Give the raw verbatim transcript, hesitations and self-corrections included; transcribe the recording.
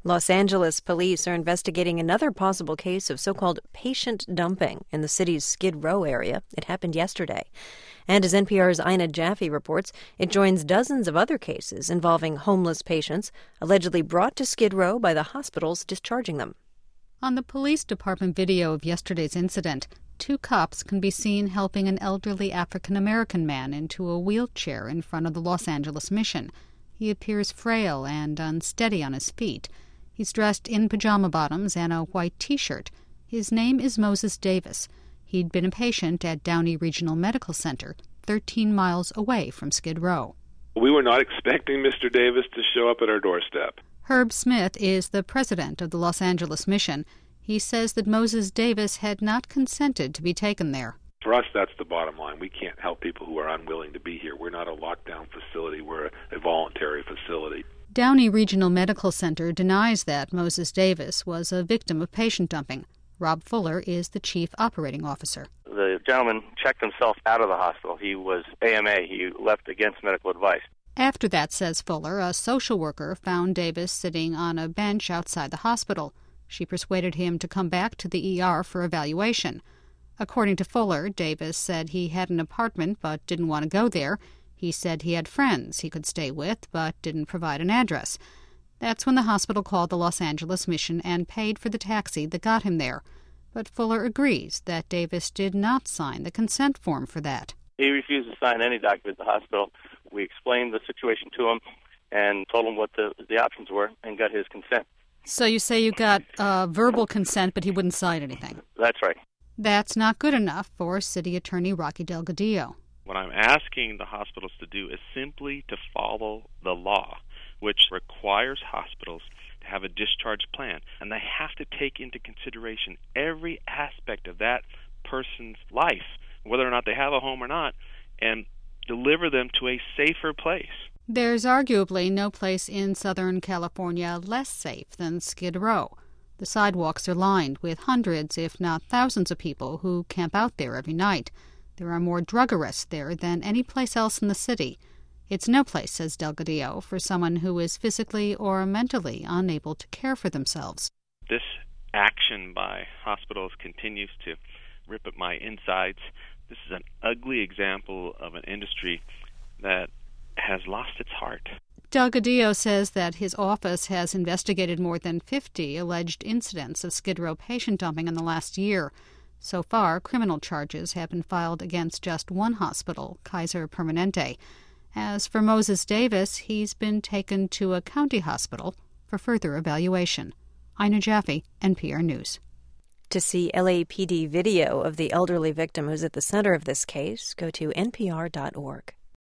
Los Angeles police are investigating another possible case of so-called patient dumping in the city's Skid Row area. It happened yesterday. And as N P R's Ina Jaffe reports, it joins dozens of other cases involving homeless patients allegedly brought to Skid Row by the hospitals discharging them. On the police department video of yesterday's incident, two cops can be seen helping an elderly African-American man into a wheelchair in front of the Los Angeles Mission. He appears frail and unsteady on his feet. He's dressed in pajama bottoms and a white T-shirt. His name is Moses Davis. He'd been a patient at Downey Regional Medical Center, thirteen miles away from Skid Row. We were not expecting Mister Davis to show up at our doorstep. Herb Smith is the president of the Los Angeles Mission. He says that Moses Davis had not consented to be taken there. For us, that's the bottom line. We can't help people who are unwilling to be here. We're not a lockdown facility. We're a voluntary facility. Downey Regional Medical Center denies that Moses Davis was a victim of patient dumping. Rob Fuller is the chief operating officer. The gentleman checked himself out of the hospital. He was A M A. He left against medical advice. After that, says Fuller, a social worker found Davis sitting on a bench outside the hospital. She persuaded him to come back to the E R for evaluation. According to Fuller, Davis said he had an apartment but didn't want to go there. He said he had friends he could stay with but didn't provide an address. That's when the hospital called the Los Angeles Mission and paid for the taxi that got him there. But Fuller agrees that Davis did not sign the consent form for that. He refused to sign any document at the hospital. We explained the situation to him and told him what the, the options were and got his consent. So you say you got uh, verbal consent, but he wouldn't sign anything. That's right. That's not good enough for City Attorney Rocky Delgadillo. What I'm asking the hospitals to do is simply to follow the law, which requires hospitals to have a discharge plan. And they have to take into consideration every aspect of that person's life, whether or not they have a home or not, and deliver them to a safer place. There's arguably no place in Southern California less safe than Skid Row. The sidewalks are lined with hundreds, if not thousands, of people who camp out there every night. There are more drug arrests there than any place else in the city. It's no place, says Delgadillo, for someone who is physically or mentally unable to care for themselves. This action by hospitals continues to rip at my insides. This is an ugly example of an industry that has lost its heart. Delgadillo says that his office has investigated more than fifty alleged incidents of Skid Row patient dumping in the last year. So far, criminal charges have been filed against just one hospital, Kaiser Permanente. As for Moses Davis, he's been taken to a county hospital for further evaluation. Ina Jaffe, N P R News. To see L A P D video of the elderly victim who's at the center of this case, go to N P R dot org.